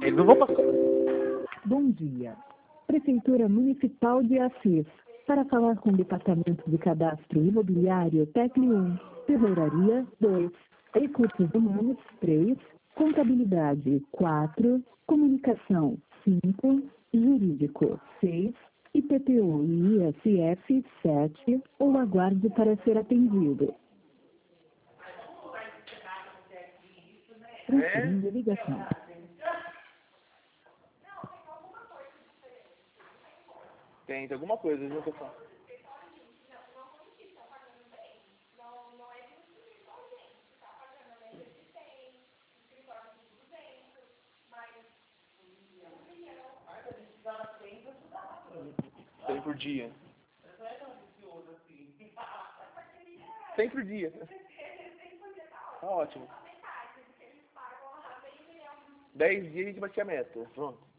Eu não vou passar. Bom dia. Prefeitura Municipal de Assis. Para falar com o Departamento de Cadastro Imobiliário, TECNI 1, Tesouraria 2, Recursos Humanos 3, Contabilidade 4, Comunicação 5, Jurídico 6, IPTU e ISF 7, ou aguarde para ser atendido. Transferindo a ligação. Tem alguma coisa, viu, pessoal? Tem por dia. 100 por dia. Tá ótimo. 10 dias a gente batia a meta. Pronto.